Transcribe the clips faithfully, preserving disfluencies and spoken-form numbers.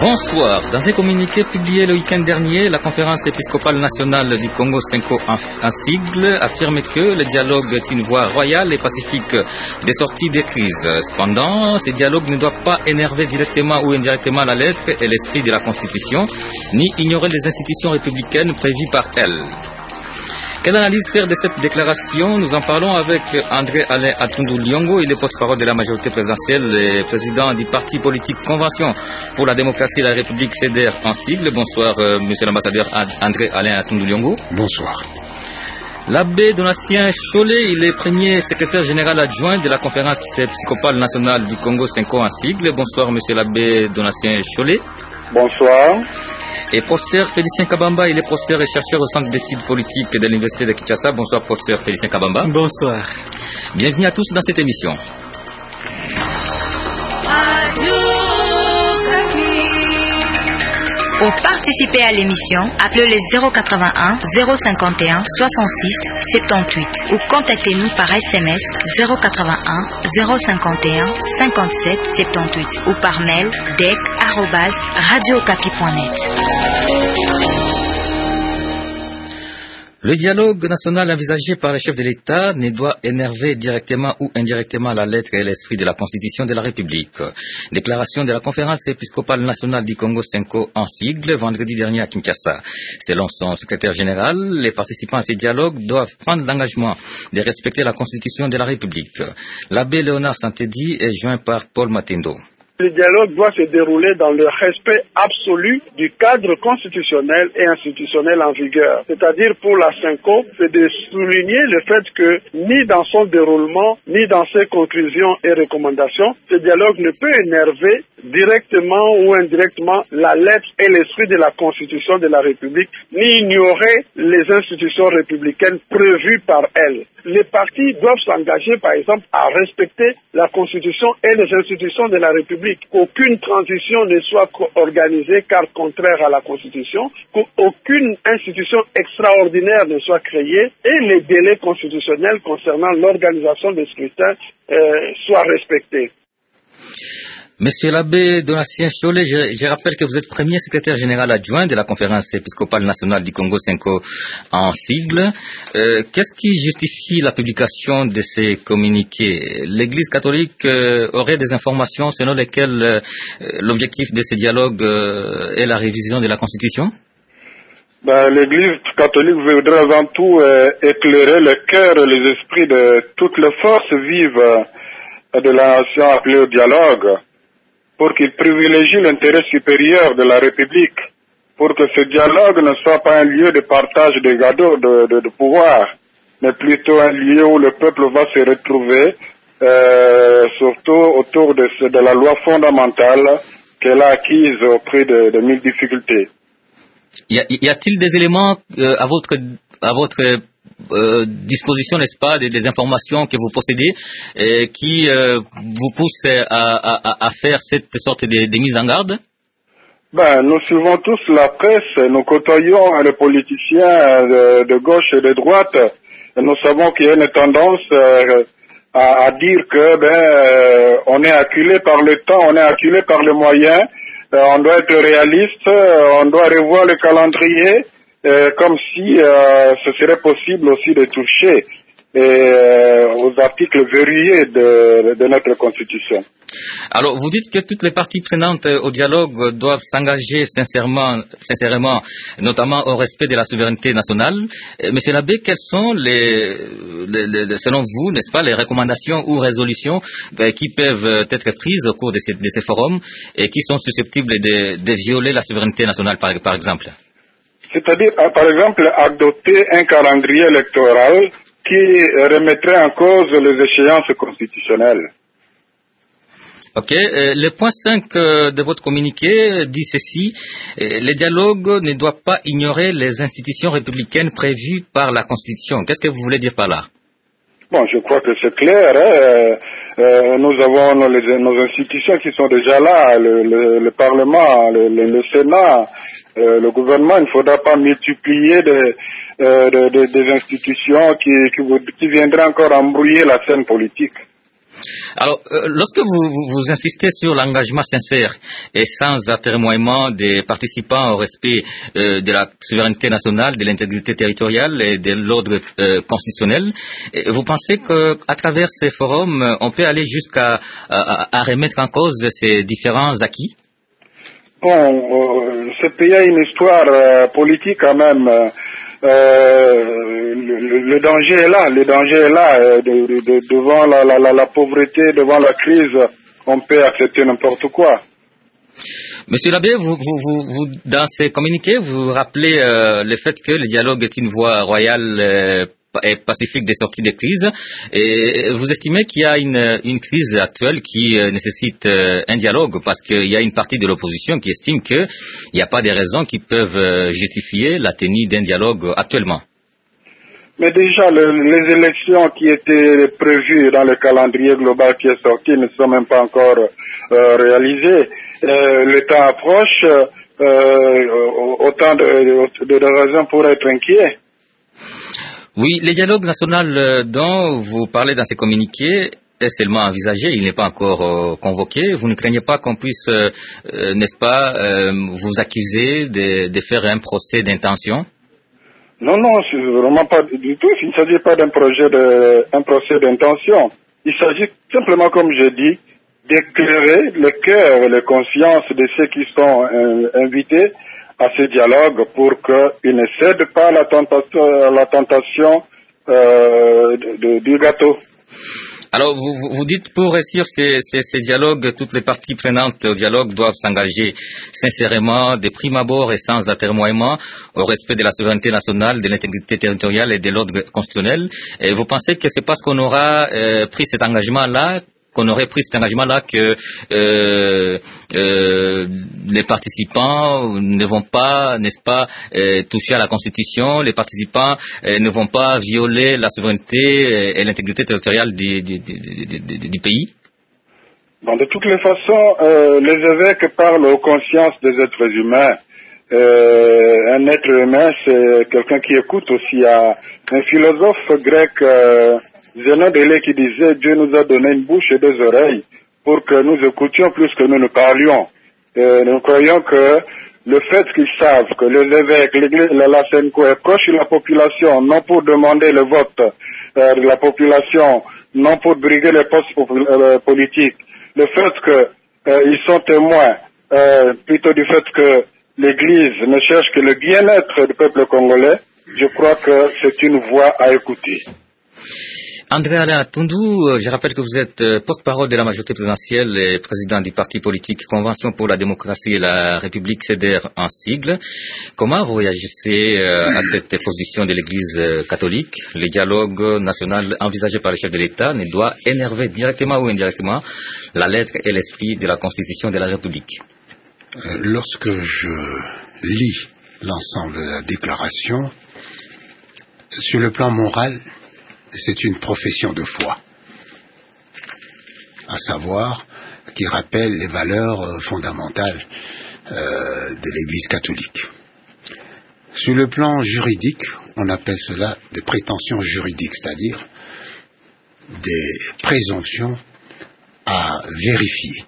Bonsoir. Dans un communiqué publié le week-end dernier, la conférence épiscopale nationale du Congo Senko en, en sigle affirme que le dialogue est une voie royale et pacifique des sorties des crises. Cependant, ce dialogue ne doit pas énerver directement ou indirectement la lettre et l'esprit de la Constitution, ni ignorer les institutions républicaines prévues par elle. Quelle analyse faire de cette déclaration? Nous en parlons avec André Alain Atundu Liongo, il est porte-parole de la majorité présidentielle et président du parti politique Convention pour la démocratie et la République C D R en sigle. Bonsoir, euh, monsieur l'ambassadeur André Alain Atundu Liongo. Bonsoir. L'abbé Donatien Cholet, il est premier secrétaire général adjoint de la conférence épiscopale nationale du Congo Senko en sigle. Bonsoir, monsieur l'abbé Donatien Cholet. Bonsoir. Et professeur Félicien Kabamba, il est professeur et chercheur au Centre d'études politiques de l'Université de Kinshasa. Bonsoir, professeur Félicien Kabamba. Bonsoir. Bienvenue à tous dans cette émission. Pour participer à l'émission, appelez le zéro quatre-vingt-un zéro cinquante et un soixante-six soixante-dix-huit ou contactez-nous par S M S zéro quatre-vingt-un zéro cinquante et un cinquante-sept soixante-dix-huit ou par mail d e c arobase radio okapi point net. Le dialogue national envisagé par le chef de l'État ne doit énerver directement ou indirectement la lettre et l'esprit de la Constitution de la République. Déclaration de la conférence épiscopale nationale du Congo Senko en sigle vendredi dernier à Kinshasa. Selon son secrétaire général, les participants à ce dialogue doivent prendre l'engagement de respecter la Constitution de la République. L'abbé Léonard Santedi est joint par Paul Matendo. Le dialogue doit se dérouler dans le respect absolu du cadre constitutionnel et institutionnel en vigueur. C'est-à-dire pour la Senko, c'est de souligner le fait que ni dans son déroulement, ni dans ses conclusions et recommandations, ce dialogue ne peut énerver directement ou indirectement la lettre et l'esprit de la Constitution de la République, ni ignorer les institutions républicaines prévues par elle. Les partis doivent s'engager, par exemple, à respecter la Constitution et les institutions de la République. Qu'aucune transition ne soit organisée car contraire à la Constitution, qu'aucune institution extraordinaire ne soit créée et les délais constitutionnels concernant l'organisation des scrutins euh, soient respectés. Monsieur l'abbé Donatien Cholet, je, je rappelle que vous êtes premier secrétaire général adjoint de la conférence épiscopale nationale du Congo Senko en sigle. Euh, qu'est-ce qui justifie la publication de ces communiqués? L'Église catholique euh, aurait des informations selon lesquelles euh, l'objectif de ce dialogue euh, est la révision de la Constitution? Ben, l'Église catholique voudrait avant tout euh, éclairer le cœur et les esprits de toutes les forces vives euh, de la nation appelée au dialogue, pour qu'il privilégie l'intérêt supérieur de la République, pour que ce dialogue ne soit pas un lieu de partage de gâteaux de, de, de pouvoir, mais plutôt un lieu où le peuple va se retrouver, euh, surtout autour de, de la loi fondamentale qu'elle a acquise au prix de, de mille difficultés. Y, a, y a-t-il des éléments euh, à votre à votre Euh, disposition, n'est-ce pas, des, des informations que vous possédez euh, qui euh, vous poussent à, à, à faire cette sorte de, de mise en garde? Ben, nous suivons tous la presse, nous côtoyons les politiciens de, de gauche et de droite, et nous savons qu'il y a une tendance euh, à, à dire que ben euh, on est acculé par le temps, on est acculé par les moyens, euh, on doit être réaliste, euh, on doit revoir le calendrier. Euh, comme si euh, ce serait possible aussi de toucher euh, aux articles verrouillés de, de notre Constitution. Alors, vous dites que toutes les parties prenantes au dialogue doivent s'engager sincèrement, sincèrement, notamment au respect de la souveraineté nationale. Monsieur l'abbé, quelles sont les, les, les, selon vous, n'est-ce pas, les recommandations ou résolutions euh, qui peuvent être prises au cours de ces, de ces forums et qui sont susceptibles de, de violer la souveraineté nationale, par, par exemple? C'est-à-dire, par exemple, adopter un calendrier électoral qui remettrait en cause les échéances constitutionnelles. Ok. Euh, le point cinq euh, de votre communiqué dit ceci. Euh, le dialogue ne doit pas ignorer les institutions républicaines prévues par la Constitution. Qu'est-ce que vous voulez dire par là? Bon, je crois que c'est clair. Hein. Euh, nous avons nos, les, nos institutions qui sont déjà là, le, le, le Parlement, le, le, le Sénat, euh, le gouvernement. Il ne faudra pas multiplier des, euh, de, de, des institutions qui, qui, qui viendraient encore embrouiller la scène politique. Alors, euh, lorsque vous, vous, vous insistez sur l'engagement sincère et sans atermoiement des participants au respect euh, de la souveraineté nationale, de l'intégrité territoriale et de l'ordre euh, constitutionnel, vous pensez qu'à travers ces forums, on peut aller jusqu'à à, à remettre en cause ces différents acquis? Bon, euh, ce pays a une histoire euh, politique quand même. Euh, le, le danger est là, le danger est là. Euh, de, de, de, devant la, la, la, la pauvreté, devant la crise, on peut accepter n'importe quoi. Monsieur l'abbé, vous, vous, vous, vous, dans ces communiqués, vous rappelez euh, le fait que le dialogue est une voie royale euh, et pacifique des sorties de crise. Et vous estimez qu'il y a une, une crise actuelle qui euh, nécessite euh, un dialogue parce qu'il y a une partie de l'opposition qui estime qu'il n'y a pas de raisons qui peuvent euh, justifier la tenue d'un dialogue actuellement. Mais déjà, le, les élections qui étaient prévues dans le calendrier global qui est sorti ne sont même pas encore euh, réalisées. Euh, le temps approche, euh, autant de, de, de raisons pour être inquiet. Oui, le dialogue national dont vous parlez dans ces communiqués est seulement envisagé, il n'est pas encore euh, convoqué. Vous ne craignez pas qu'on puisse, euh, euh, n'est-ce pas, euh, vous accuser de, de faire un procès d'intention? Non, non, c'est vraiment pas du tout. Il ne s'agit pas d'un projet de, un procès d'intention. Il s'agit simplement, comme je dis, d'éclairer le cœur et les consciences de ceux qui sont euh, invités à ce dialogue pour qu'ils ne cèdent pas à la tentation, à la tentation euh, de, de, du gâteau. Alors, vous, vous dites pour réussir ces, ces, ces dialogues, toutes les parties prenantes au dialogue doivent s'engager sincèrement, de prime abord et sans atermoiement, au respect de la souveraineté nationale, de l'intégrité territoriale et de l'ordre constitutionnel. Et vous pensez que c'est parce qu'on aura euh, pris cet engagement-là qu'on aurait pris cet engagement-là que euh, euh, les participants ne vont pas, n'est-ce pas, euh, toucher à la Constitution, les participants euh, ne vont pas violer la souveraineté et l'intégrité territoriale du, du, du, du, du pays? Bon, de toutes les façons, euh, les évêques parlent aux consciences des êtres humains. Euh, un être humain, c'est quelqu'un qui écoute aussi. À un philosophe grec, euh, Zénon d'Élée, qui disait « Dieu nous a donné une bouche et des oreilles pour que nous écoutions plus que nous ne parlions ». Nous croyons que le fait qu'ils savent que les évêques, l'Église, la Senko est proche de la population, non pour demander le vote euh, de la population, non pour briguer les postes euh, politiques, le fait qu'ils euh, sont témoins euh, plutôt du fait que l'Église ne cherche que le bien-être du peuple congolais, je crois que c'est une voie à écouter. André Alain Tundou, je rappelle que vous êtes porte-parole de la majorité présidentielle et président du parti politique Convention pour la démocratie et la République, C D R en sigle. Comment vous réagissez à cette position de l'Église catholique? Le dialogue national envisagé par le chef de l'État ne doit énerver directement ou indirectement la lettre et l'esprit de la Constitution de la République. Lorsque je lis l'ensemble de la déclaration, sur le plan moral, c'est une profession de foi, à savoir qui rappelle les valeurs fondamentales euh, de l'Église catholique. Sur le plan juridique, on appelle cela des prétentions juridiques, c'est-à-dire des présomptions à vérifier.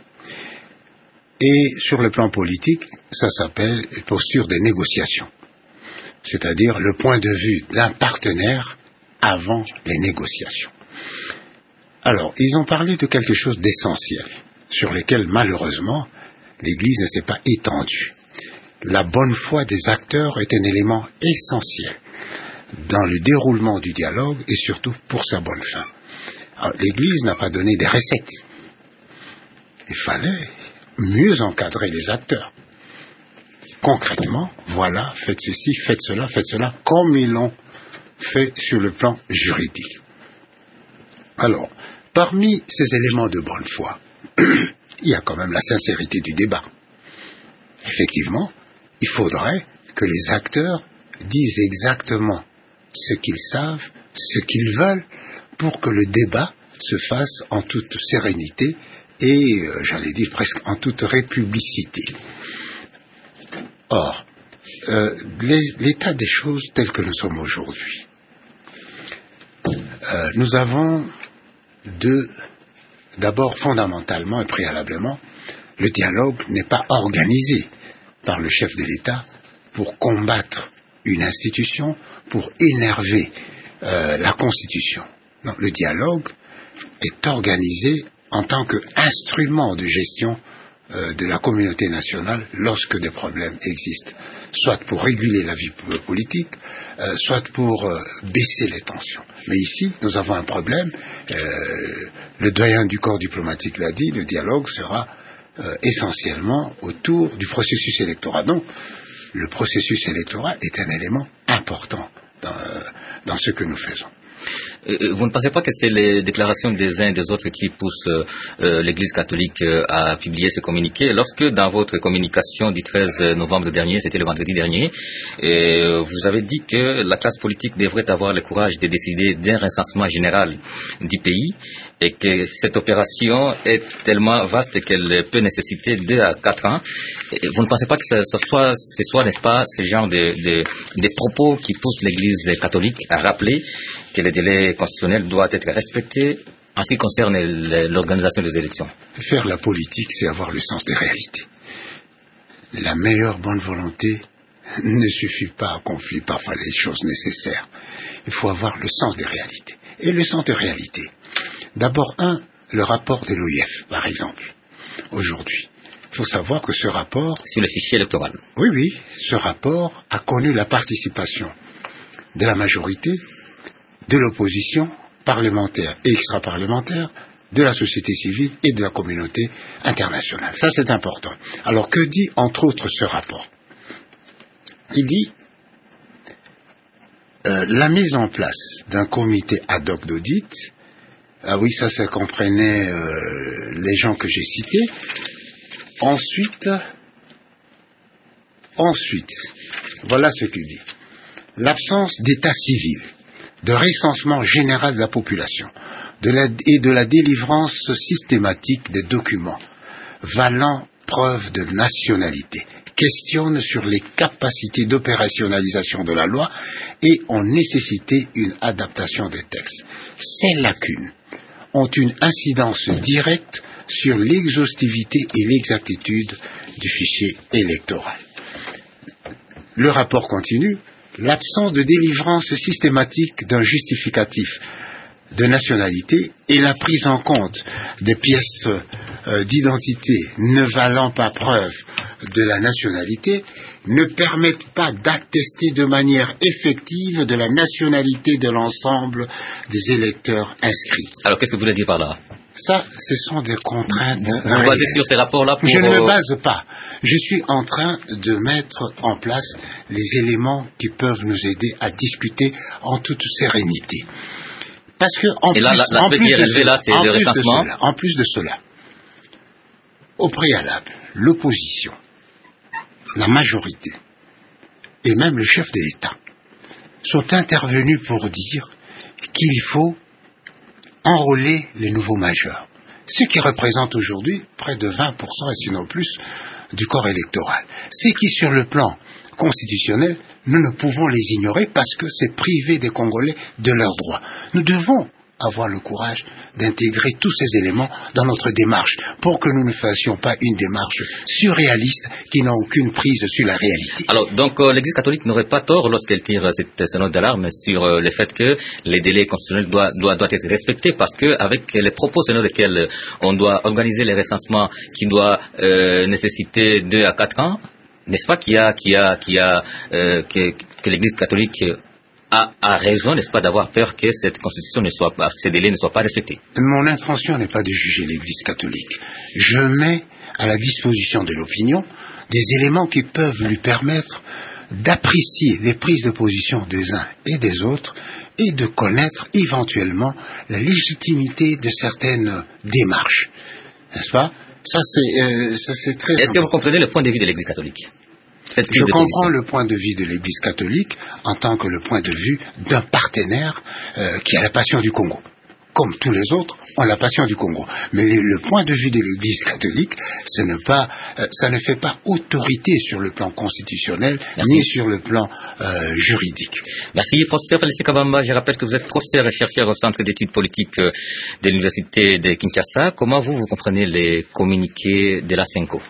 Et sur le plan politique, ça s'appelle une posture de négociation, c'est-à-dire le point de vue d'un partenaire avant les négociations. Alors, ils ont parlé de quelque chose d'essentiel, sur lequel, malheureusement, l'Église ne s'est pas étendue. La bonne foi des acteurs est un élément essentiel dans le déroulement du dialogue et surtout pour sa bonne fin. Alors, l'Église n'a pas donné des recettes. Il fallait mieux encadrer les acteurs. Concrètement, voilà, faites ceci, faites cela, faites cela, comme ils l'ont fait sur le plan juridique. Alors, parmi ces éléments de bonne foi, il y a quand même la sincérité du débat. Effectivement, il faudrait que les acteurs disent exactement ce qu'ils savent, ce qu'ils veulent, pour que le débat se fasse en toute sérénité et, euh, j'allais dire presque en toute républicité. Or, euh, les, l'état des choses tel que nous sommes aujourd'hui, Euh, nous avons deux D'abord, fondamentalement et préalablement, le dialogue n'est pas organisé par le chef de l'État pour combattre une institution, pour énerver euh, la Constitution. Non, le dialogue est organisé en tant qu'instrument de gestion euh, de la communauté nationale lorsque des problèmes existent, soit pour réguler la vie politique, euh, soit pour euh, baisser les tensions. Mais ici, nous avons un problème, euh, le doyen du corps diplomatique l'a dit, le dialogue sera euh, essentiellement autour du processus électoral. Donc, le processus électoral est un élément important dans, euh, dans ce que nous faisons. Vous ne pensez pas que c'est les déclarations des uns et des autres qui poussent euh, l'Église catholique euh, à publier ce communiqué, lorsque dans votre communication du treize novembre dernier, c'était le vendredi dernier, et, euh, vous avez dit que la classe politique devrait avoir le courage de décider d'un recensement général du pays et que cette opération est tellement vaste qu'elle peut nécessiter deux à quatre ans. Et vous ne pensez pas que ce soit, ce soit n'est-ce pas, ce genre de, de, de propos qui poussent l'Église catholique à rappeler que le délai constitutionnel doit être respecté en ce qui concerne l'organisation des élections? Faire la politique, c'est avoir le sens des réalités. La meilleure bonne volonté ne suffit pas à accomplir parfois les choses nécessaires. Il faut avoir le sens des réalités. Et le sens des réalités, d'abord, un, le rapport de l'O I F, par exemple, aujourd'hui. Il faut savoir que ce rapport... Sur le fichier électoral. Oui, oui, ce rapport a connu la participation de la majorité, de l'opposition parlementaire et extra-parlementaire, de la société civile et de la communauté internationale. Ça, c'est important. Alors, que dit, entre autres, ce rapport? Il dit euh, la mise en place d'un comité ad hoc d'audit. Ah oui, ça, ça comprenait euh, les gens que j'ai cités. Ensuite, ensuite, voilà ce qu'il dit. L'absence d'état civil, de recensement général de la population de la, et de la délivrance systématique des documents valant preuve de nationalité questionne sur les capacités d'opérationnalisation de la loi et ont nécessité une adaptation des textes. Ces lacunes ont une incidence directe sur l'exhaustivité et l'exactitude du fichier électoral. Le rapport continue. L'absence de délivrance systématique d'un justificatif de nationalité et la prise en compte des pièces euh, d'identité ne valant pas preuve de la nationalité ne permettent pas d'attester de manière effective de la nationalité de l'ensemble des électeurs inscrits. Alors, qu'est-ce que vous voulez dire par là? Ça, ce sont des contraintes. Vous vous basez sur ces rapports-là pour... Je ne me base pas. Je suis en train de mettre en place les éléments qui peuvent nous aider à discuter en toute sérénité. Parce que en Et plus, là, la, la en plus, de, là, c'est en le plus de recensement. cela, en plus de cela, au préalable, l'opposition, la majorité et même le chef de l'État sont intervenus pour dire qu'il faut enrôler les nouveaux majeurs, ce qui représente aujourd'hui près de vingt pour cent et sinon plus du corps électoral. C'est qui, sur le plan constitutionnel, nous ne pouvons les ignorer parce que c'est priver des Congolais de leurs droits. Nous devons avoir le courage d'intégrer tous ces éléments dans notre démarche pour que nous ne fassions pas une démarche surréaliste qui n'a aucune prise sur la réalité. Alors, donc, euh, l'Église catholique n'aurait pas tort lorsqu'elle tire euh, cette sonnette d'alarme sur euh, le fait que les délais constitutionnels doivent, doivent, doivent être respectés parce qu'avec les propos selon lesquels on doit organiser les recensements qui doivent euh, nécessiter deux à quatre ans, n'est-ce pas qu'il y a, qu'il y a, qu'il y a euh, que, que l'Église catholique a, a raison, n'est-ce pas, d'avoir peur que cette constitution ne soit pas, ces délais ne soient pas respectés? Mon intention n'est pas de juger l'Église catholique. Je mets à la disposition de l'opinion des éléments qui peuvent lui permettre d'apprécier les prises de position des uns et des autres et de connaître éventuellement la légitimité de certaines démarches. N'est-ce pas? Ça, c'est, euh, ça, c'est très Est-ce important. que vous comprenez le point de vue de l'Église catholique? Je comprends le point de vue de l'Église catholique en tant que le point de vue d'un partenaire euh, qui a la passion du Congo. comme tous les autres, ont la passion du Congo. Mais le, le point de vue de l'Église catholique, ce n'est pas, euh, ça ne fait pas autorité sur le plan constitutionnel, Merci. Ni sur le plan euh, juridique. Merci, professeur Félicien Kabamba. Je rappelle que vous êtes professeur et chercheur au Centre d'études politiques de l'Université de Kinshasa. Comment vous, vous comprenez les communiqués de la CENCO?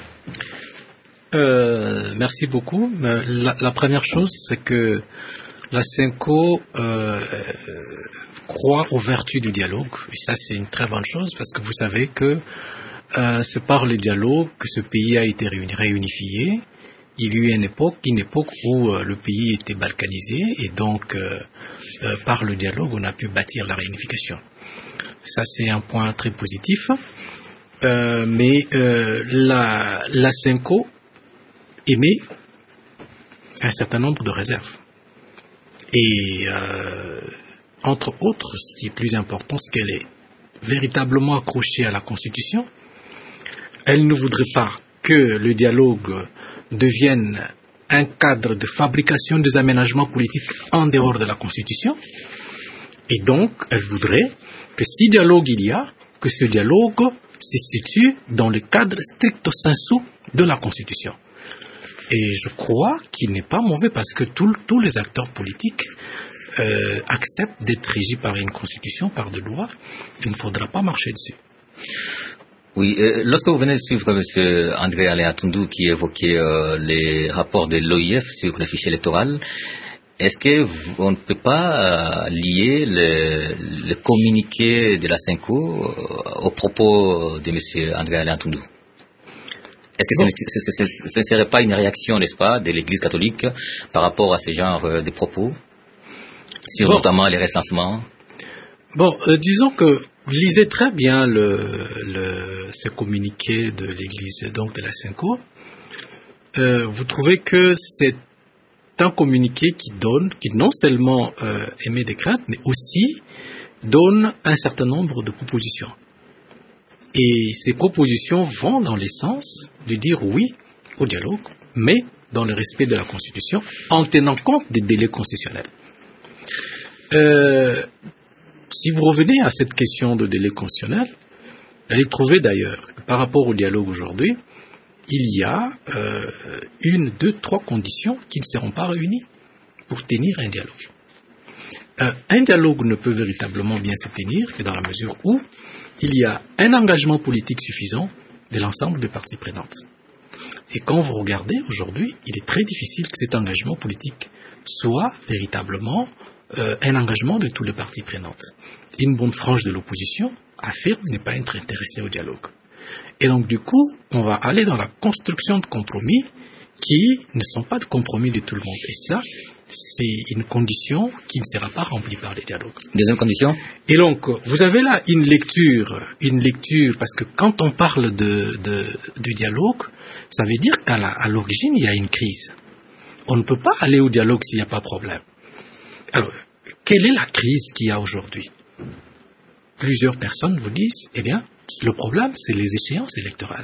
Euh, merci beaucoup. La, la première chose, c'est que la CENCO euh, croit aux vertus du dialogue. Et ça, c'est une très bonne chose parce que vous savez que euh, c'est par le dialogue que ce pays a été réunifié. Il y a eu une époque, une époque où euh, le pays était balkanisé et donc euh, euh, par le dialogue, on a pu bâtir la réunification. Ça, c'est un point très positif. Euh, mais euh, la, la CENCO émet un certain nombre de réserves. Et euh, entre autres, ce qui est plus important, c'est qu'elle est véritablement accrochée à la Constitution. Elle ne voudrait pas que le dialogue devienne un cadre de fabrication des aménagements politiques en dehors de la Constitution. Et donc, elle voudrait que si dialogue il y a, que ce dialogue se situe dans le cadre stricto sensu de la Constitution. Et je crois qu'il n'est pas mauvais parce que tout, tous les acteurs politiques euh, acceptent d'être régis par une constitution, par des lois. Il ne faudra pas marcher dessus. Oui, euh, lorsque vous venez de suivre M. André Alain Atundou qui évoquait euh, les rapports de l'O I F sur le fichier électoral, est-ce qu'on ne peut pas euh, lier le, le communiqué de la CENCO euh, aux propos de M. André Alain Atundou? Est-ce que bon. ce ne serait pas une réaction, n'est-ce pas, de l'Église catholique par rapport à ce genre euh, de propos, sur bon. notamment les recensements? Bon, euh, disons que lisez très bien le, le, ce communiqué de l'Église, donc de la CENCO. Euh, vous trouvez que c'est un communiqué qui donne, qui non seulement euh, émet des craintes, mais aussi donne un certain nombre de propositions. Et ces propositions vont dans le sens de dire oui au dialogue, mais dans le respect de la Constitution, en tenant compte des délais constitutionnels. Euh, si vous revenez à cette question de délai constitutionnel, vous allez trouver d'ailleurs que par rapport au dialogue aujourd'hui, il y a euh, une, deux, trois conditions qui ne seront pas réunies pour tenir un dialogue. Euh, un dialogue ne peut véritablement bien se tenir que dans la mesure où il y a un engagement politique suffisant de l'ensemble des parties prenantes. Et quand vous regardez aujourd'hui, il est très difficile que cet engagement politique soit véritablement euh, un engagement de toutes les parties prenantes. Une bonne frange de l'opposition affirme ne pas être intéressée au dialogue. Et donc du coup, on va aller dans la construction de compromis qui ne sont pas de compromis de tout le monde. Et ça, c'est une condition qui ne sera pas remplie par les dialogues. Deuxième condition. Et donc, vous avez là une lecture, une lecture, parce que quand on parle de, de, de dialogue, ça veut dire qu'à la, à l'origine, il y a une crise. On ne peut pas aller au dialogue s'il n'y a pas de problème. Alors, quelle est la crise qu'il y a aujourd'hui? Plusieurs personnes vous disent, eh bien, le problème, c'est les échéances électorales.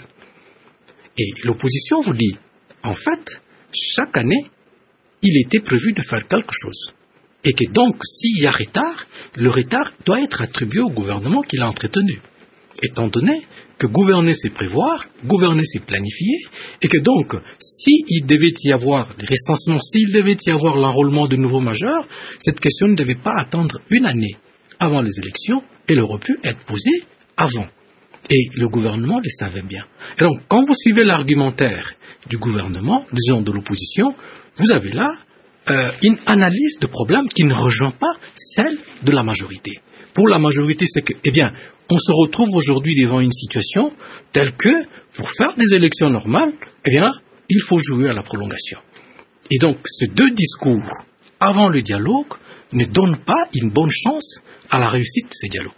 Et l'opposition vous dit, en fait, chaque année, il était prévu de faire quelque chose. Et que donc, s'il y a retard, le retard doit être attribué au gouvernement qui l'a entretenu. Étant donné que gouverner, c'est prévoir, gouverner, c'est planifier, et que donc, s'il devait y avoir les recensements, s'il devait y avoir l'enrôlement de nouveaux majeurs, cette question ne devait pas attendre une année avant les élections, elle aurait pu être posée avant. Et le gouvernement le savait bien. Et donc, quand vous suivez l'argumentaire du gouvernement, disons de l'opposition, vous avez là euh, une analyse de problème qui ne rejoint pas celle de la majorité. Pour la majorité, c'est que, eh bien, on se retrouve aujourd'hui devant une situation telle que, pour faire des élections normales, eh bien, il faut jouer à la prolongation. Et donc, ces deux discours avant le dialogue ne donnent pas une bonne chance à la réussite de ces dialogues.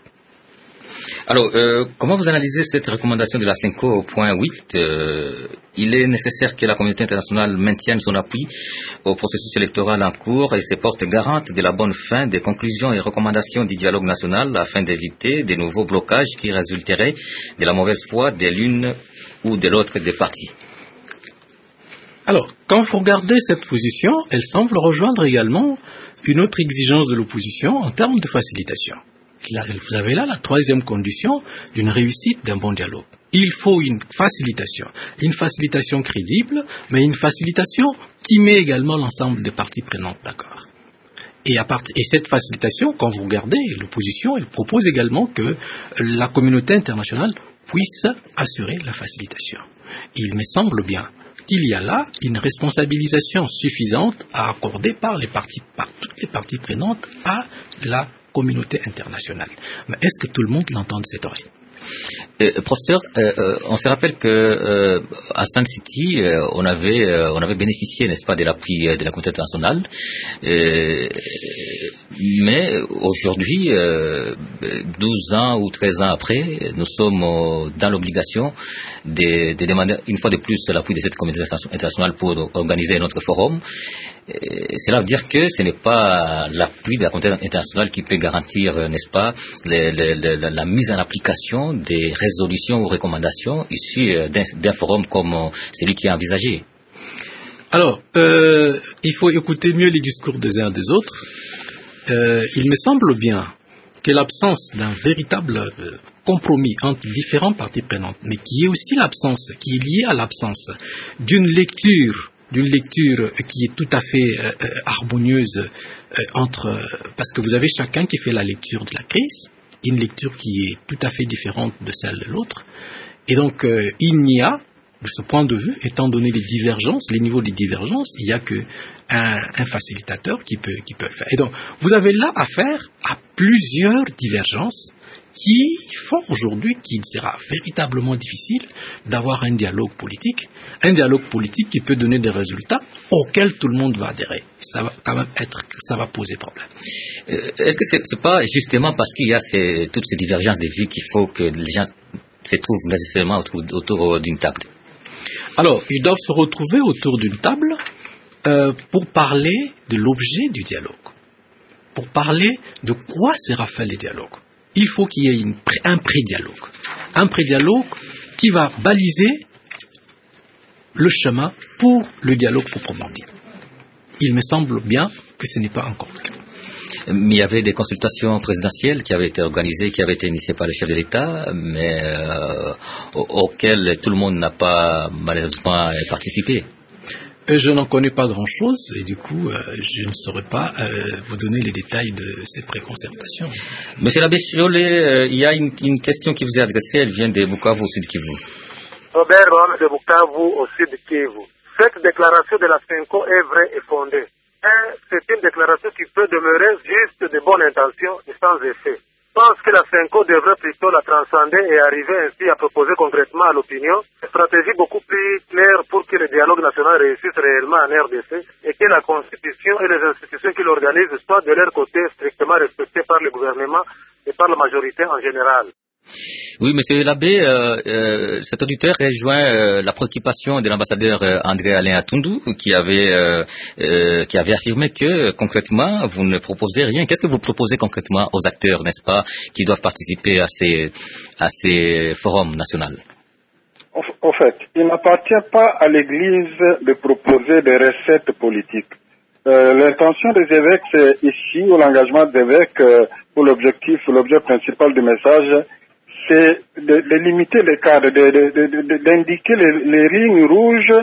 Alors, euh, comment vous analysez cette recommandation de la CENCO au point huit euh, Il est nécessaire que la communauté internationale maintienne son appui au processus électoral en cours et se porte garante de la bonne fin des conclusions et recommandations du dialogue national afin d'éviter de nouveaux blocages qui résulteraient de la mauvaise foi de l'une ou de l'autre des parties. Alors, quand vous regardez cette position, elle semble rejoindre également une autre exigence de l'opposition en termes de facilitation. Vous avez là la troisième condition d'une réussite d'un bon dialogue. Il faut une facilitation, une facilitation crédible, mais une facilitation qui met également l'ensemble des parties prenantes d'accord. Et, à part, et cette facilitation, quand vous regardez l'opposition, elle propose également que la communauté internationale puisse assurer la facilitation. Il me semble bien qu'il y a là une responsabilisation suffisante à accorder par, les parties, par toutes les parties prenantes à la communauté internationale. Mais est-ce que tout le monde l'entend de cette oreille? Euh, professeur, euh, euh, on se rappelle que euh, à Sun City, euh, on avait euh, on avait bénéficié, n'est-ce pas, de l'appui euh, de la communauté internationale. Euh, mais aujourd'hui, euh, douze ans ou treize ans après, nous sommes euh, dans l'obligation de, de demander une fois de plus l'appui de cette communauté internationale pour organiser notre forum. Et cela veut dire que ce n'est pas l'appui de la communauté internationale qui peut garantir, n'est-ce pas, le, le, le, la mise en application des résolutions ou recommandations issues d'un, d'un forum comme celui qui est envisagé. Alors, euh, il faut écouter mieux les discours des uns des autres. Euh, il me semble bien que l'absence d'un véritable euh, compromis entre différentes parties prenantes, mais qui est aussi l'absence, qui est liée à l'absence d'une lecture d'une lecture qui est tout à fait euh, harmonieuse euh, entre, euh, parce que vous avez chacun qui fait la lecture de la crise, une lecture qui est tout à fait différente de celle de l'autre, et donc euh, il n'y a, de ce point de vue, étant donné les divergences, les niveaux de divergences, il n'y a qu'un un facilitateur qui peut, qui peut le faire. Et donc, vous avez là affaire à plusieurs divergences qui font aujourd'hui qu'il sera véritablement difficile d'avoir un dialogue politique, un dialogue politique qui peut donner des résultats auxquels tout le monde va adhérer. Ça va quand même être, ça va poser problème. Euh, est-ce que c'est, c'est pas justement parce qu'il y a ces, toutes ces divergences de vues qu'il faut que les gens se trouvent nécessairement autour, autour d'une table? Alors, ils doivent se retrouver autour d'une table euh, pour parler de l'objet du dialogue, pour parler de quoi sera fait le dialogue. Il faut qu'il y ait une, un pré-dialogue. Un pré-dialogue qui va baliser le chemin pour le dialogue proprement dit. Il me semble bien que ce n'est pas encore le cas. Mais il y avait des consultations présidentielles qui avaient été organisées, qui avaient été initiées par le chef de l'État, mais euh, auxquelles tout le monde n'a pas malheureusement participé. Je n'en connais pas grand-chose et du coup, euh, je ne saurais pas euh, vous donner les détails de ces préconcertations. Monsieur l'abbé Chiolet, euh, il y a une, une question qui vous est adressée, elle vient de Bukavu au Sud Kivu. Robert Ron de Bukavu au Sud Kivu. Cette déclaration de la CENCO est vraie et fondée. Et c'est une déclaration qui peut demeurer juste de bonne intention et sans effet. Je pense que la CENCO devrait plutôt la transcender et arriver ainsi à proposer concrètement à l'opinion une stratégie beaucoup plus claire pour que le dialogue national réussisse réellement en R D C et que la Constitution et les institutions qui l'organisent soient de leur côté strictement respectées par le gouvernement et par la majorité en général. Oui, monsieur l'abbé, euh, euh, cet auditeur rejoint euh, la préoccupation de l'ambassadeur euh, André Alain Atundu qui avait, euh, euh, qui avait affirmé que euh, concrètement vous ne proposez rien. Qu'est-ce que vous proposez concrètement aux acteurs, n'est-ce pas, qui doivent participer à ces, à ces forums nationaux? En fait, il n'appartient pas à l'Église de proposer des recettes politiques. Euh, l'intention des évêques, c'est ici, ou l'engagement des évêques euh, pour l'objectif, l'objet principal du message, c'est de, de limiter les cadres, de, de, de, de, d'indiquer les, les lignes rouges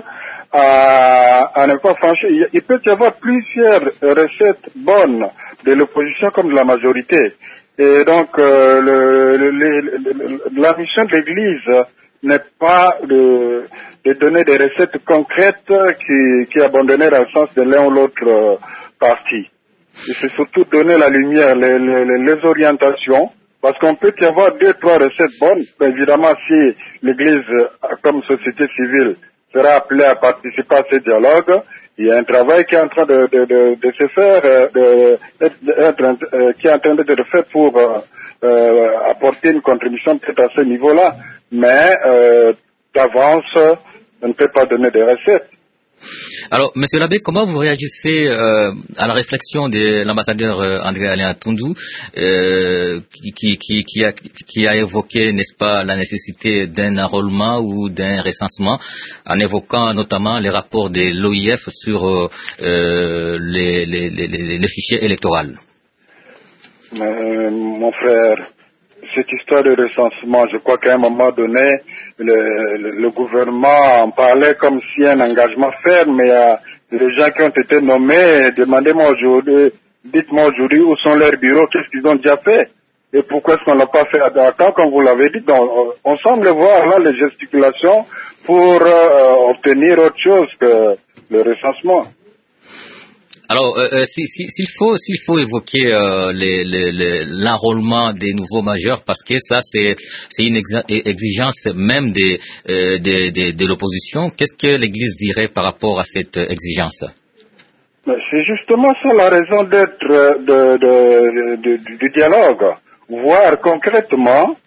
à, à ne pas franchir. Il, il peut y avoir plusieurs recettes bonnes de l'opposition comme de la majorité. Et donc, euh, le, le, le, la mission de l'Église n'est pas de, de donner des recettes concrètes qui, qui abandonneraient dans le sens de l'un ou l'autre euh, parti. Et c'est surtout donner la lumière, les, les, les orientations. Parce qu'on peut y avoir deux, trois recettes bonnes. Évidemment, si l'Église, comme société civile, sera appelée à participer à ce dialogue, il y a un travail qui est en train de, de, de, de se faire, de, de, de, qui est en train d'être fait pour euh, apporter une contribution peut-être à ce niveau-là. Mais euh, d'avance, on ne peut pas donner des recettes. Alors, monsieur l'abbé, comment vous réagissez euh, à la réflexion de l'ambassadeur euh, André Alain Atundu euh, qui, qui, qui, qui, a, qui a évoqué, n'est-ce pas, la nécessité d'un enrôlement ou d'un recensement, en évoquant notamment les rapports de l'O I F sur euh, les, les, les, les fichiers électoraux? Euh, mon frère, cette histoire de recensement, je crois qu'à un moment donné, le, le, le gouvernement en parlait comme si un engagement ferme, mais euh, les gens qui ont été nommés, demandez-moi aujourd'hui, dites-moi aujourd'hui où sont leurs bureaux, qu'est-ce qu'ils ont déjà fait et pourquoi est-ce qu'on ne l'a pas fait à Dakar, comme vous l'avez dit. Donc, on semble voir là les gesticulations pour euh, obtenir autre chose que le recensement. Alors, euh, s'il si, si, faut, s'il faut évoquer euh, les, les, les, l'enrôlement des nouveaux majeurs, parce que ça, c'est, c'est une exigence même des, euh, des, des, de l'opposition, qu'est-ce que l'Église dirait par rapport à cette exigence? C'est justement ça la raison d'être de, de, de, de, du dialogue. Voir concrètement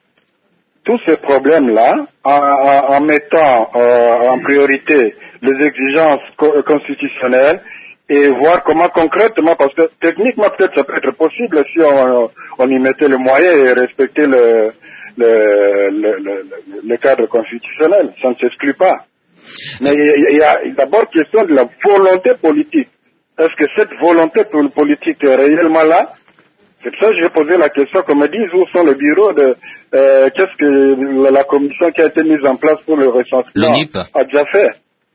tous ces problèmes-là en, en, en mettant euh, en priorité les exigences co- constitutionnelles et voir comment concrètement, parce que techniquement peut-être ça peut être possible si on, on y mettait les moyens et respecter le, le, le, le, le cadre constitutionnel, ça ne s'exclut pas. Mais il y a d'abord question de la volonté politique. Est-ce que cette volonté politique est réellement là? C'est pour ça que j'ai posé la question, qu'on me dise où sont les bureaux de, euh, qu'est-ce que la commission qui a été mise en place pour le recensement a déjà fait.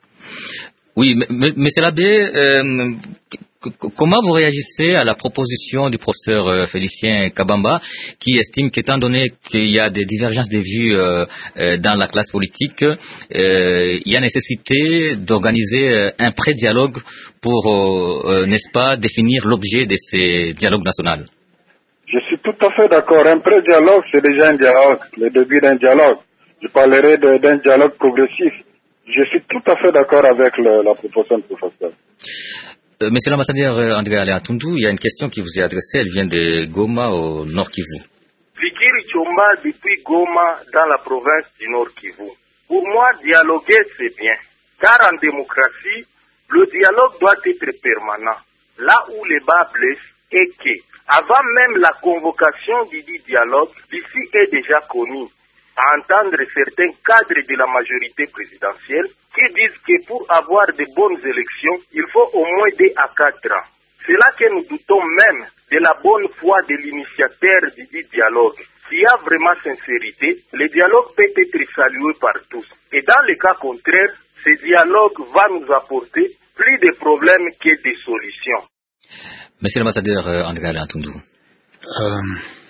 Oui, mais, monsieur l'abbé, euh, comment vous réagissez à la proposition du professeur euh, Félicien Kabamba, qui estime qu'étant donné qu'il y a des divergences de vues euh, euh, dans la classe politique, euh, il y a nécessité d'organiser euh, un pré-dialogue pour, euh, euh, n'est-ce pas, définir l'objet de ces dialogues nationaux? Je suis tout à fait d'accord. Un pré-dialogue, c'est déjà un dialogue, le début d'un dialogue. Je parlerai de, d'un dialogue progressif. Je suis tout à fait d'accord avec le, la proposition du professeur. Euh, monsieur l'ambassadeur euh, André Aléa Tundu, il y a une question qui vous est adressée, elle vient de Goma au Nord Kivu. Fikiri Chomba depuis Goma dans la province du Nord Kivu. Pour moi, dialoguer c'est bien, car en démocratie, le dialogue doit être permanent. Là où les bas blessent est que, avant même la convocation du dit dialogue, ici est déjà connu, à entendre certains cadres de la majorité présidentielle qui disent que pour avoir de bonnes élections, il faut au moins deux à quatre ans. C'est là que nous doutons même de la bonne foi de l'initiateur du dit dialogue. S'il y a vraiment sincérité, le dialogue peut être salué par tous. Et dans le cas contraire, ce dialogue va nous apporter plus de problèmes que de solutions. Monsieur l'ambassadeur euh, André Aléa Tundu. Euh,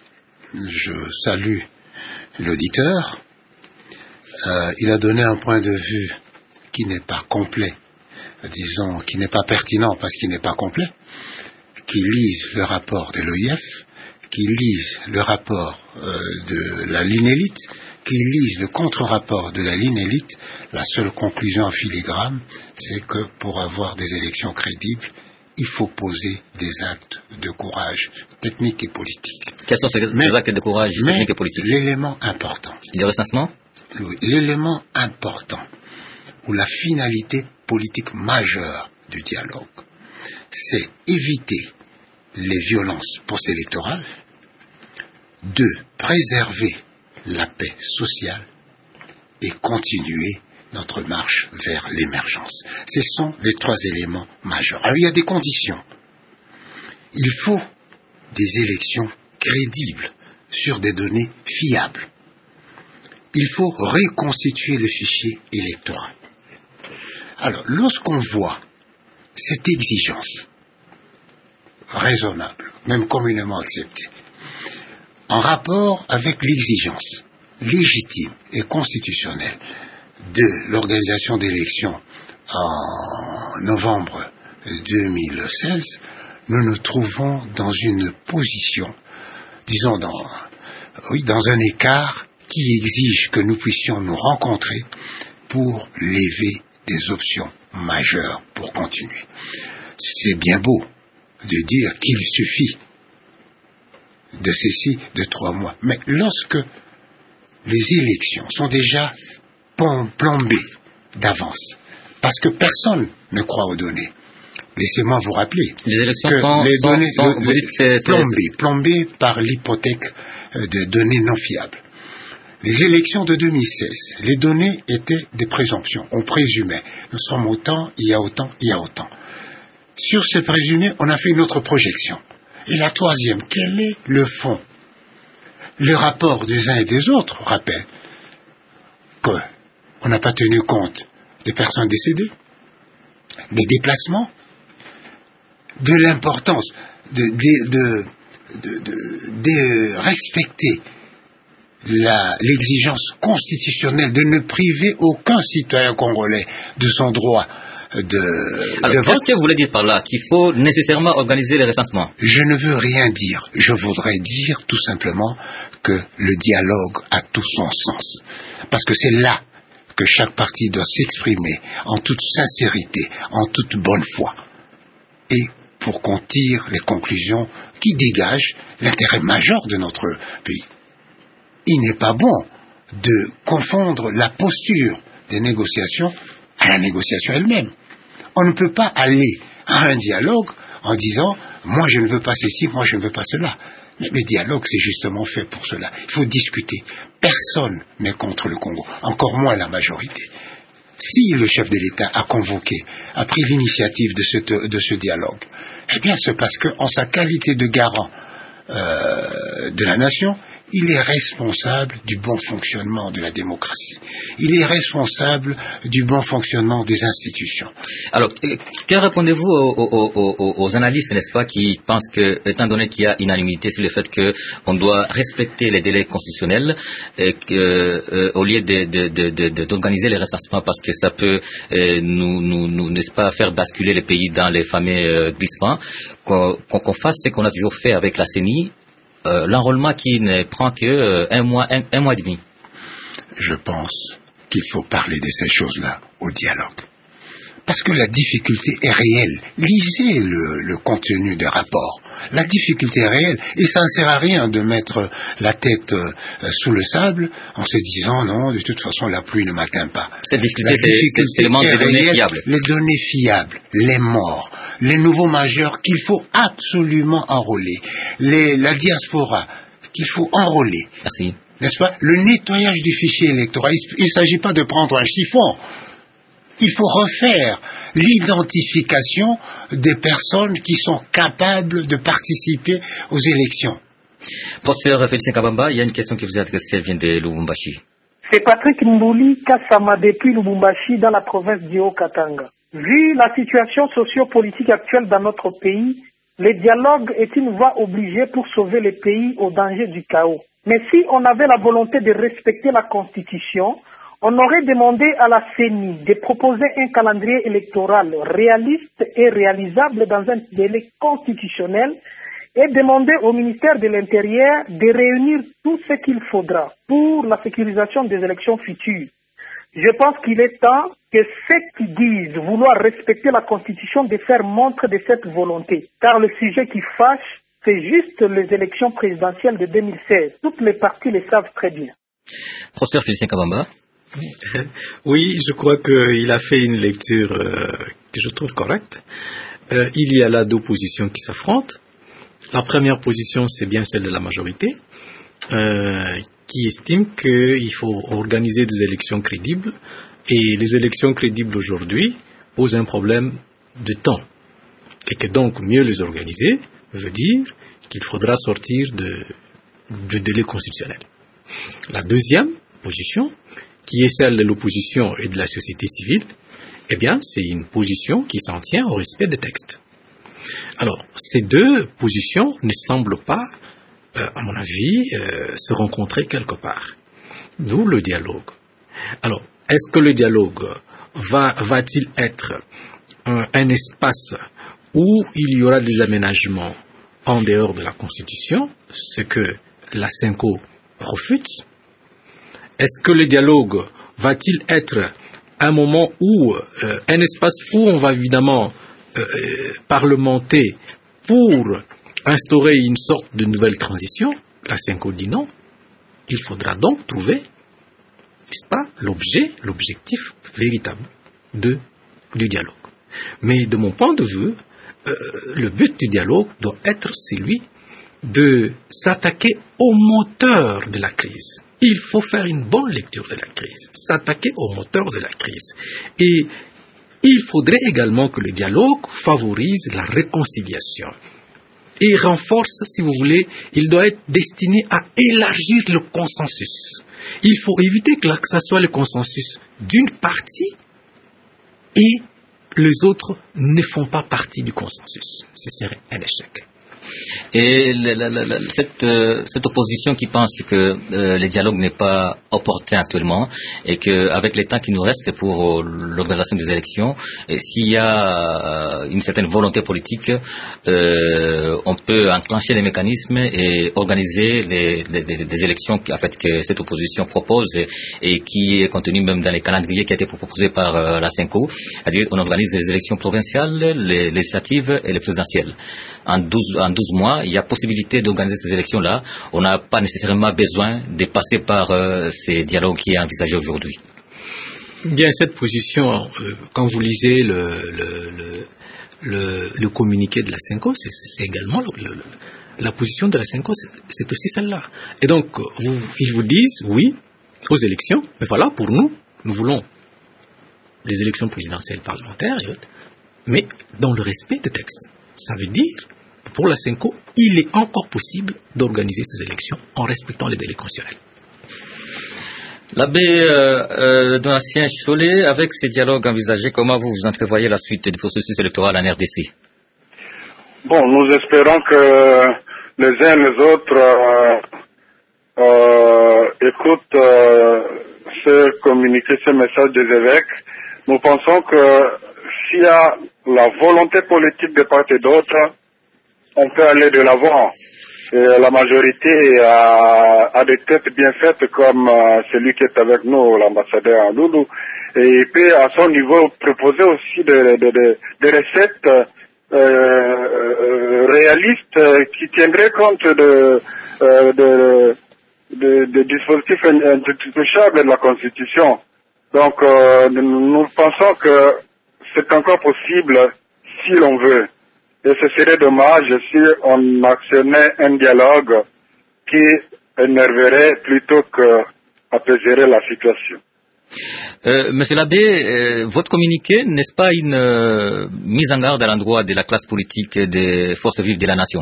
je salue l'auditeur. Euh, il a donné un point de vue qui n'est pas complet, disons, qui n'est pas pertinent parce qu'il n'est pas complet, qui lise le rapport de l'O I F, qui lise le rapport euh, de la Linélite, qui lise le contre-rapport de la Linélite. La seule conclusion en filigrane, c'est que pour avoir des élections crédibles, il faut poser des actes de courage technique et politique. Quels sont ces mais, actes de courage technique et politique? L'élément important. Le recensement? Oui, l'élément important, ou la finalité politique majeure du dialogue, c'est éviter les violences post-électorales, deux, préserver la paix sociale et continuer notre marche vers l'émergence. Ce sont les trois éléments majeurs. Alors il y a des conditions. Il faut des élections crédibles sur des données fiables. Il faut reconstituer le fichier électoral. Alors, lorsqu'on voit cette exigence raisonnable, même communément acceptée, en rapport avec l'exigence légitime et constitutionnelle de l'organisation d'élections en novembre deux mille seize, nous nous trouvons dans une position, disons, dans, oui, dans un écart qui exige que nous puissions nous rencontrer pour lever des options majeures pour continuer. C'est bien beau de dire qu'il suffit de ceci de trois mois, mais lorsque les élections sont déjà plombées d'avance, parce que personne ne croit aux données. Laissez-moi vous rappeler les élections que sont, les sont, données sont, vous dites c'est, plombées, plombées par l'hypothèque de données non fiables. Les élections de deux mille seize, les données étaient des présomptions. On présumait. Nous sommes autant, il y a autant, il y a autant. Sur ces présumés, on a fait une autre projection. Et la troisième, quel est le fond? Le rapport des uns et des autres rappelle qu'on n'a pas tenu compte des personnes décédées, des déplacements, de l'importance de, de, de, de, de, de respecter la, l'exigence constitutionnelle de ne priver aucun citoyen congolais de son droit de, Alors, de vote. qu'est-ce que vous voulez dire par là? Qu'il faut nécessairement organiser les recensements? Je ne veux rien dire. Je voudrais dire tout simplement que le dialogue a tout son sens. Parce que c'est là que chaque parti doit s'exprimer en toute sincérité, en toute bonne foi. Et pour qu'on tire les conclusions qui dégagent l'intérêt majeur de notre pays. Il n'est pas bon de confondre la posture des négociations à la négociation elle-même. On ne peut pas aller à un dialogue en disant « moi je ne veux pas ceci, moi je ne veux pas cela ». Mais le dialogue c'est justement fait pour cela. Il faut discuter. Personne n'est contre le Congo, encore moins la majorité. Si le chef de l'État a convoqué, a pris l'initiative de, cette, de ce dialogue, eh bien c'est parce qu'en sa qualité de garant euh, de la nation, il est responsable du bon fonctionnement de la démocratie. Il est responsable du bon fonctionnement des institutions. Alors, que répondez-vous aux, aux, aux, aux analystes, n'est-ce pas, qui pensent que, étant donné qu'il y a unanimité sur le fait qu'on doit respecter les délais constitutionnels, et que, euh, au lieu de, de, de, de, d'organiser les recensements, parce que ça peut euh, nous, nous, nous, n'est-ce pas, faire basculer le pays dans les fameux euh, glissements, qu'on, qu'on fasse ce qu'on a toujours fait avec la C E N I, Euh, l'enrôlement qui ne prend que euh, un mois, un, un mois et demi. Je pense qu'il faut parler de ces choses-là au dialogue. Parce que la difficulté est réelle. Lisez le, le contenu des rapports. La difficulté est réelle. Et ça ne sert à rien de mettre la tête euh, sous le sable en se disant non, de toute façon la pluie ne m'atteint pas. Cette difficulté, la difficulté c'est le manque de données fiables. Les données fiables, les morts, les nouveaux majeurs qu'il faut absolument enrôler, les, la diaspora qu'il faut enrôler. Merci. N'est-ce pas? Le nettoyage du fichier électoral, il ne s'agit pas de prendre un chiffon. Il faut refaire l'identification des personnes qui sont capables de participer aux élections. Professeur Félicien Kabamba, il y a une question qui vous est adressée, elle vient de Lubumbashi. C'est Patrick Mbouli Kassama depuis Lubumbashi dans la province du Haut-Katanga. Vu la situation socio-politique actuelle dans notre pays, le dialogue est une voie obligée pour sauver le pays au danger du chaos. Mais si on avait la volonté de respecter la Constitution, on aurait demandé à la C E N I de proposer un calendrier électoral réaliste et réalisable dans un délai constitutionnel et demander au ministère de l'Intérieur de réunir tout ce qu'il faudra pour la sécurisation des élections futures. Je pense qu'il est temps que ceux qui disent vouloir respecter la Constitution de faire montre de cette volonté. Car le sujet qui fâche, c'est juste les élections présidentielles de deux mille seize. Toutes les parties le savent très bien. Professeur Félicien Kabamba. Oui, je crois qu'il a fait une lecture euh, que je trouve correcte. Euh, il y a là deux positions qui s'affrontent. La première position, c'est bien celle de la majorité, euh, qui estime qu'il faut organiser des élections crédibles. Et les élections crédibles aujourd'hui posent un problème de temps. Et que donc, mieux les organiser veut dire qu'il faudra sortir de, de délai constitutionnel. La deuxième position, qui est celle de l'opposition et de la société civile, eh bien, c'est une position qui s'en tient au respect des textes. Alors, ces deux positions ne semblent pas, euh, à mon avis, euh, se rencontrer quelque part. D'où le dialogue. Alors, est-ce que le dialogue va, va-t-il être un, un espace où il y aura des aménagements en dehors de la Constitution, ce que la CENCO refute? Est-ce que le dialogue va-t-il être un moment où, euh, un espace où on va évidemment euh, parlementer pour instaurer une sorte de nouvelle transition? La CENCO dit non. Il faudra donc trouver, n'est-ce pas, l'objet, l'objectif véritable de, du dialogue. Mais de mon point de vue, euh, le but du dialogue doit être celui de s'attaquer au moteur de la crise. Il faut faire une bonne lecture de la crise, s'attaquer au moteur de la crise. Et il faudrait également que le dialogue favorise la réconciliation. et renforce, si vous voulez, il doit être destiné à élargir le consensus. Il faut éviter que ce soit le consensus d'une partie et les autres ne font pas partie du consensus. Ce serait un échec. Et la, la, la, cette, euh, cette opposition qui pense que euh, le dialogue n'est pas opportun actuellement et qu'avec les temps qui nous restent pour euh, l'organisation des élections, et s'il y a euh, une certaine volonté politique, euh, on peut enclencher les mécanismes et organiser les, les, les, les élections en fait, que cette opposition propose et, et qui est contenue même dans les calendriers qui a été proposé par euh, la Senko. C'est-à-dire qu'on organise les élections provinciales, les législatives et les présidentielles. En douze, en douze mois, il y a possibilité d'organiser ces élections-là. On n'a pas nécessairement besoin de passer par euh, ces dialogues qui est envisagé aujourd'hui. Bien, cette position, euh, quand vous lisez le, le, le, le, le communiqué de la Senko, c'est, c'est également le, le, la position de la Senko, c'est, c'est aussi celle-là. Et donc, vous, ils vous disent, oui, aux élections, mais voilà, pour nous, nous voulons les élections présidentielles, parlementaires et autres, mais dans le respect des textes. Ça veut dire, pour la Senko, il est encore possible d'organiser ces élections en respectant les délais constitutionnels. L'abbé euh, euh, Donatien Cholet, avec ces dialogues envisagés, comment vous, vous entrevoyez la suite du processus électoral en R D C? Bon, nous espérons que les uns et les autres euh, euh, écoutent euh, ce communiqué, ce message des évêques. Nous pensons que s'il y a la volonté politique de part et d'autre, on peut aller de l'avant. Et la majorité a, a des têtes bien faites comme euh, celui qui est avec nous, l'ambassadeur Andoulou. Et il peut à son niveau proposer aussi des, des, des, des recettes euh, euh, réalistes qui tiendraient compte de, euh, de, de, de dispositifs intouchables de la Constitution. Donc euh, nous pensons que c'est encore possible si l'on veut. Et ce serait dommage si on actionnait un dialogue qui énerverait plutôt qu'apaiserait la situation. Euh, Monsieur l'abbé, euh, votre communiqué, n'est-ce pas une euh, mise en garde à l'endroit de la classe politique et des forces vives de la nation?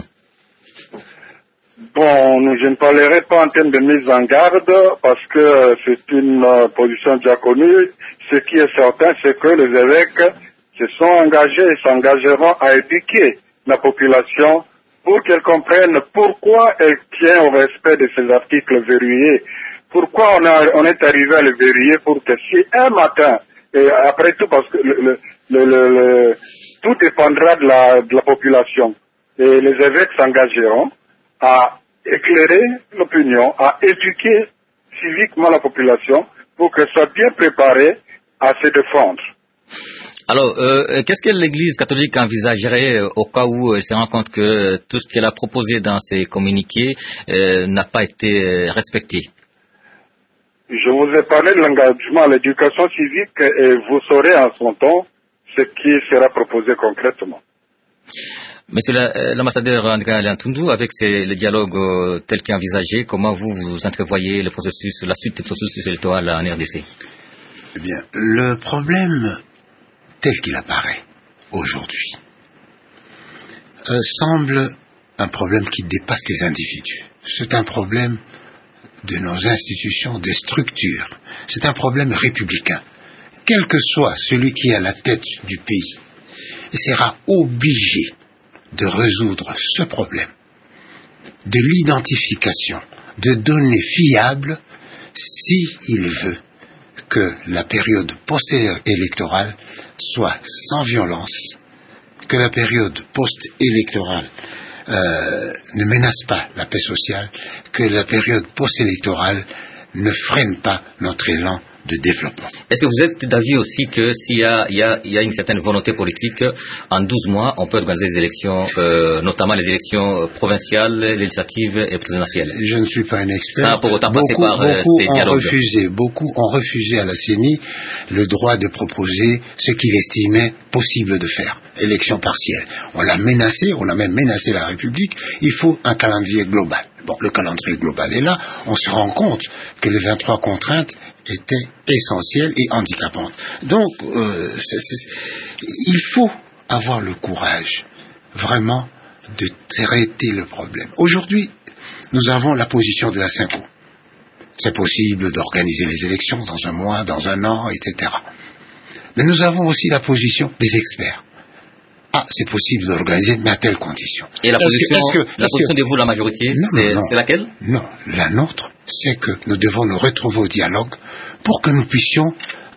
Bon, je ne parlerai pas en termes de mise en garde parce que c'est une euh, position déjà connue. Ce qui est certain, c'est que les évêques se sont engagés et s'engageront à éduquer la population pour qu'elle comprenne pourquoi elle tient au respect de ces articles verrouillés. Pourquoi on, a, on est arrivé à les verrouiller pour que si un matin, et après tout parce que le, le, le, le, tout dépendra de la, de la population, et les évêques s'engageront à éclairer l'opinion, à éduquer civiquement la population pour qu'elle soit bien préparée à se défendre. Alors, euh, qu'est-ce que l'Église catholique envisagerait euh, au cas où elle se rend compte que tout ce qu'elle a proposé dans ses communiqués euh, n'a pas été euh, respecté? Je vous ai parlé de l'engagement à l'éducation civique et vous saurez en son temps ce qui sera proposé concrètement. Monsieur l'ambassadeur André Aliantoundou, avec ces, le dialogue euh, tel qu'envisagé, comment vous, vous entrevoyez le processus, la suite du processus électoral en R D C? Eh bien, le problème tel qu'il apparaît aujourd'hui euh, semble un problème qui dépasse les individus. C'est un problème de nos institutions, des structures. C'est un problème républicain. Quel que soit celui qui est à la tête du pays, il sera obligé de résoudre ce problème, de l'identification de données fiables s'il veut que la période post-électorale soit sans violence, que la période post-électorale euh, ne menace pas la paix sociale, que la période post-électorale ne freine pas notre élan de développement. Est-ce que vous êtes d'avis aussi que s'il y a, il y a, il y a une certaine volonté politique, en douze mois, on peut organiser des élections, euh, notamment les élections provinciales, législatives et présidentielles? Je ne suis pas un expert. Ça, pour autant beaucoup, passer par euh, beaucoup ces ont dialogues. refusé, beaucoup ont refusé à la C E N I le droit de proposer ce qu'il estimait possible de faire. Élection partielle. On l'a menacé, on a même menacé la République. Il faut un calendrier global. Bon, le calendrier global est là. On se rend compte que les vingt-trois contraintes étaient essentielles et handicapantes. Donc, euh, c'est, c'est, il faut avoir le courage, vraiment, de traiter le problème. Aujourd'hui, nous avons la position de la Cinco. C'est possible d'organiser les élections dans un mois, dans un an, et cetera. Mais nous avons aussi la position des experts. Ah, c'est possible d'organiser, mais à telles conditions. Et la est-ce position, que, est-ce que, la position que... de vous, la majorité, non, c'est, non, c'est laquelle? Non, la nôtre, c'est que nous devons nous retrouver au dialogue pour que nous puissions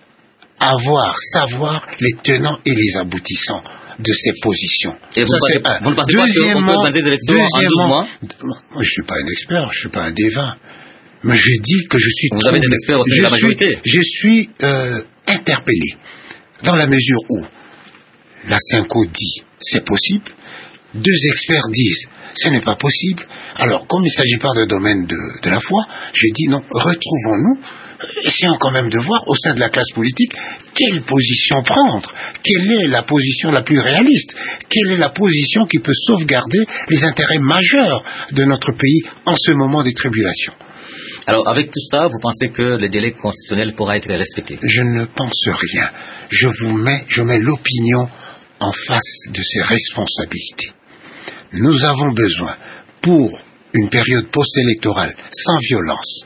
avoir, savoir les tenants et les aboutissants de ces positions. Et vous, pensez, pas, vous ne pensez pas qu'on peut organiser des élections en douze mois? Moi, je ne suis pas un expert, je ne suis pas un dévin. Mais je dis que je suis... Vous avez des experts au sein de la majorité? Je suis euh, interpellé, dans la mesure où la Cinco dit c'est possible, deux experts disent ce n'est pas possible. Alors, comme il ne s'agit pas d'un domaine de, de la foi, je dis non, retrouvons-nous, essayons quand même de voir au sein de la classe politique quelle position prendre, quelle est la position la plus réaliste, quelle est la position qui peut sauvegarder les intérêts majeurs de notre pays en ce moment des tribulations. Alors, avec tout ça, vous pensez que le délai constitutionnel pourra être respecté? Je ne pense rien. Je vous mets, je mets l'opinion en face de ses responsabilités. Nous avons besoin, pour une période post-électorale sans violence,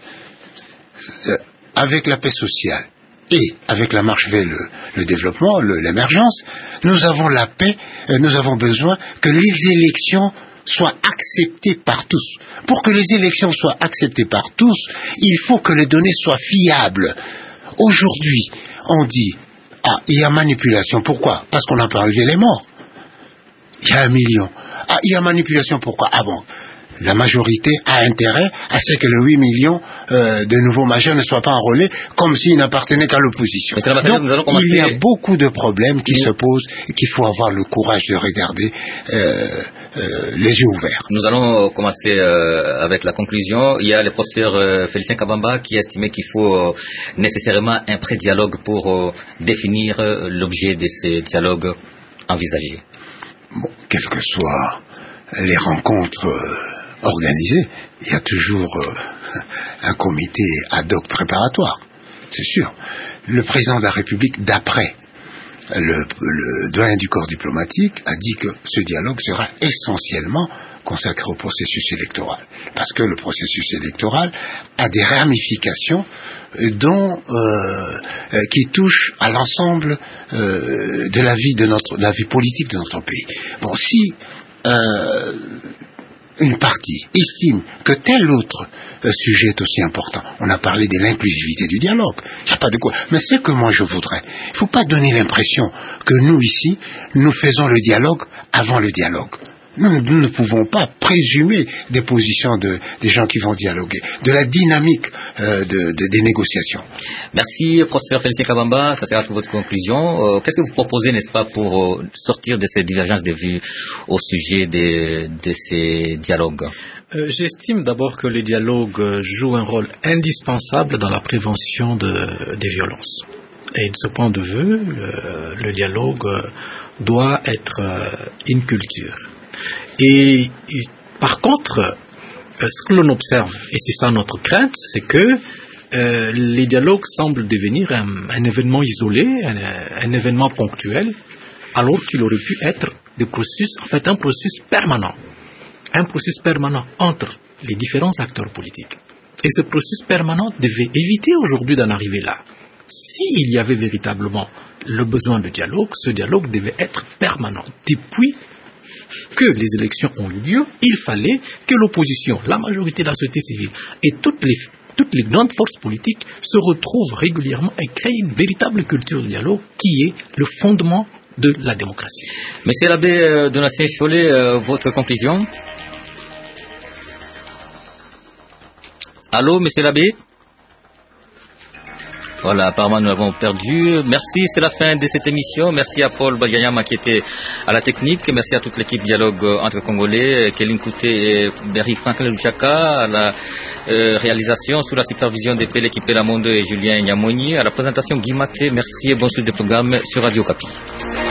euh, avec la paix sociale et avec la marche vers le, le développement, le, l'émergence, nous avons la paix, euh, nous avons besoin que les élections soient acceptées par tous. Pour que les élections soient acceptées par tous, il faut que les données soient fiables. Aujourd'hui, on dit ah, il y a manipulation. Pourquoi? Parce qu'on n'a pas enlevé les morts. Il y a un million. Ah, il y a manipulation. Pourquoi? Ah bon, la majorité a intérêt à ce que les huit millions euh, de nouveaux majeurs ne soient pas enrôlés comme s'ils n'appartenaient qu'à l'opposition. Donc, il y a beaucoup de problèmes qui mmh. se posent et qu'il faut avoir le courage de regarder euh, euh, les yeux ouverts. Nous allons commencer euh, avec la conclusion. Il y a le professeur euh, Félicien Kabamba qui estimait qu'il faut euh, nécessairement un pré-dialogue pour euh, définir euh, l'objet de ces dialogues envisagés. Bon, quelles que soient les rencontres euh, organisées, il y a toujours euh, un comité ad hoc préparatoire, c'est sûr. Le président de la République, d'après le, le doyen du corps diplomatique, a dit que ce dialogue sera essentiellement consacré au processus électoral, parce que le processus électoral a des ramifications dont, euh, euh, qui touchent à l'ensemble euh, de la vie de notre, de la vie politique de notre pays. Bon, si euh, une partie estime que tel autre euh, sujet est aussi important, on a parlé de l'inclusivité du dialogue, il n'y a pas de quoi. Mais c'est que moi je voudrais, il ne faut pas donner l'impression que nous ici, nous faisons le dialogue avant le dialogue. Nous, nous ne pouvons pas présumer des positions de, des gens qui vont dialoguer, de la dynamique euh, de, de, des négociations. Merci, professeur Félicien Kabamba. Ça sera votre conclusion. Euh, qu'est-ce que vous proposez, n'est-ce pas, pour euh, sortir de ces divergences de vues au sujet de, de ces dialogues? euh, J'estime d'abord que le dialogue joue un rôle indispensable dans la prévention de, des violences. Et de ce point de vue, le, le dialogue doit être euh, une culture. Et, et par contre, ce que l'on observe, et c'est ça notre crainte, c'est que euh, les dialogues semblent devenir un, un événement isolé, un, un événement ponctuel, alors qu'il aurait pu être des processus, en fait un processus permanent, un processus permanent entre les différents acteurs politiques. Et ce processus permanent devait éviter aujourd'hui d'en arriver là. S'il y avait véritablement le besoin de dialogue, ce dialogue devait être permanent. Depuis que les élections ont eu lieu, il fallait que l'opposition, la majorité de la société civile et toutes les, toutes les grandes forces politiques se retrouvent régulièrement et créent une véritable culture de dialogue qui est le fondement de la démocratie. Monsieur l'abbé euh, Donatien Cholet, euh, votre conclusion? Allô, monsieur l'abbé? Voilà, apparemment nous l'avons perdu. Merci, c'est la fin de cette émission. Merci à Paul Bagayama qui était à la technique. Merci à toute l'équipe Dialogue entre Congolais, Kéline Kouté et Berry Franklin Luchaka, à la euh, réalisation sous la supervision de Pélé Kipé Lamondo et Julien Nyamoni, à la présentation Guy Maté. Merci et bon suite de programme sur Radio Kapi.